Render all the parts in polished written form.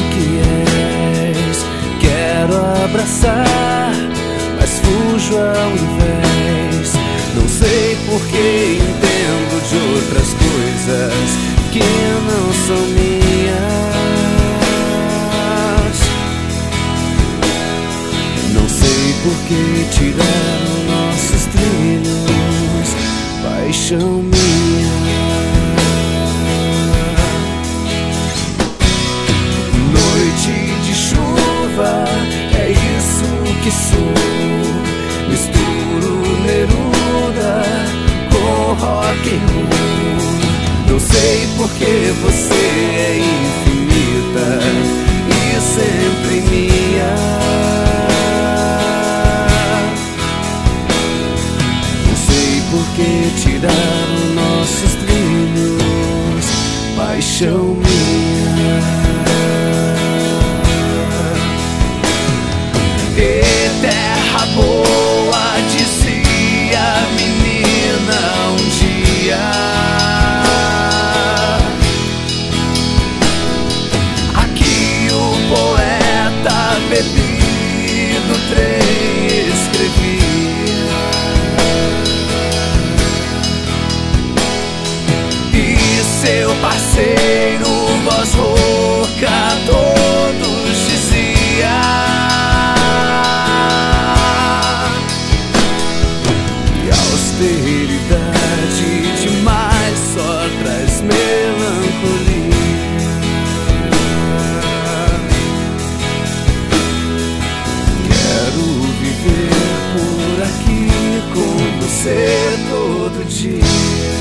que és. Quero abraçar, mas fujo ao invés. Não sei porque entendo de outras coisas que não são minhas. Não sei porque tiraram nossos trilhos, paixão minha. Noite de chuva, é isso que sou. Misturo Neruda com rock and roll. Não sei porque você é infinita e sempre minha. Não sei porque tiraram nossos trilhos, paixão minha. Terra boa, dizia a menina um dia. Aqui o poeta bebi do trem escrevia. E seu parceiro, voz rouca, todos dizia. Austeridade demais só traz melancolia. Quero viver por aqui com você todo dia.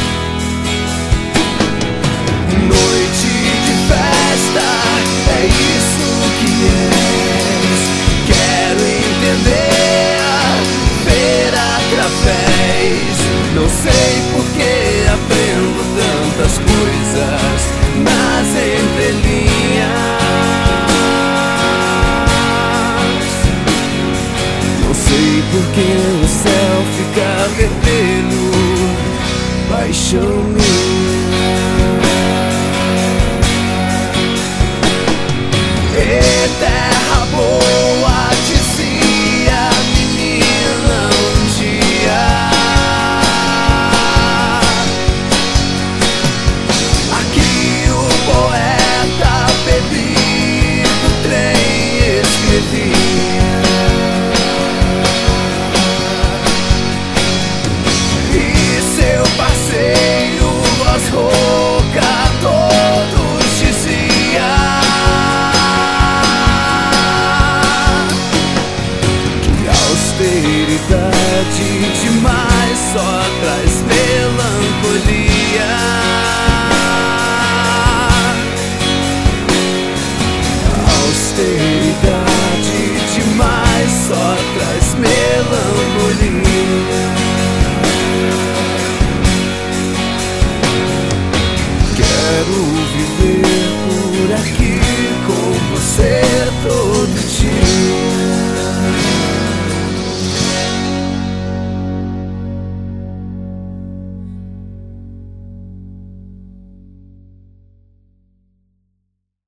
Noite de festa, é isso.